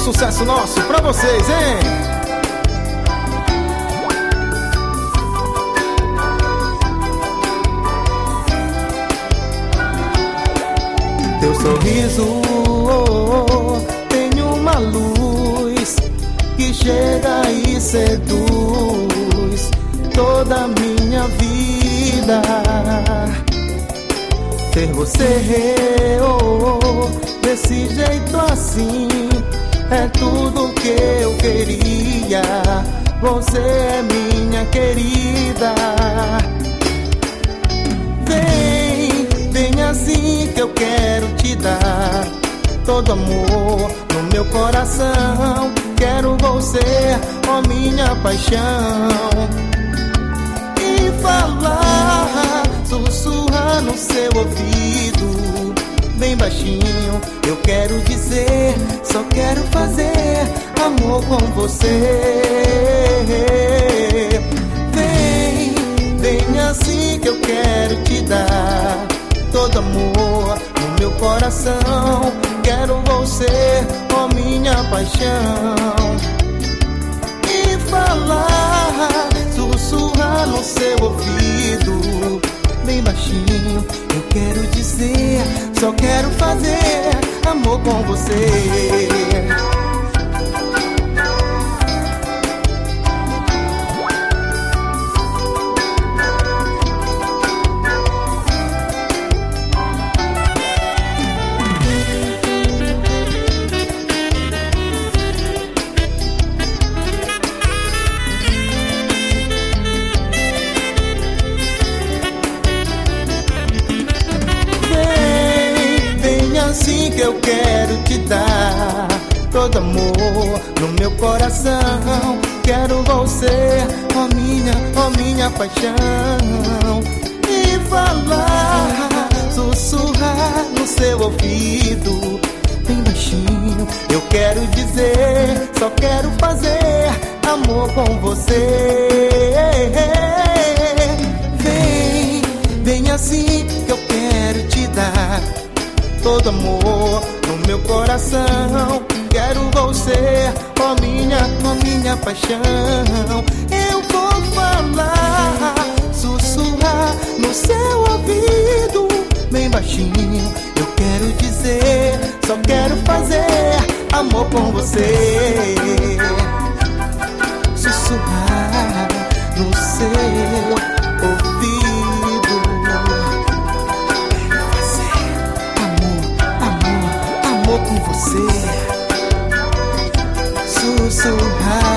sucesso nosso pra vocês, hein? Teu sorriso tem uma luz que chega e seduz toda a minha vida. Ter você desse jeito assim é tudo que eu queria. Você é minha querida. Vem assim que eu quero te dar todo amor no meu coração. Quero você, ó minha paixão, e falar, sussurrar no seu ouvido bem baixinho. Eu quero dizer, só quero fazer amor com você. Vem assim que eu quero te dar todo amor no meu coração. Quero você, ó minha paixão, e falar, sussurrar no seu ouvido bem baixinho. Eu quero dizer, só quero fazer amor com você. Assim que eu quero te dar todo amor no meu coração. Quero você, ó minha paixão, e falar, sussurrar no seu ouvido bem baixinho. Eu quero dizer, só quero fazer amor com você. Vem assim que eu quero te dar todo amor no meu coração. Quero você, ó minha paixão. Eu vou falar, sussurrar no seu ouvido bem baixinho. Eu quero dizer, só quero fazer amor com você. Sussurrar no seu ouvido, com você, sussurrar.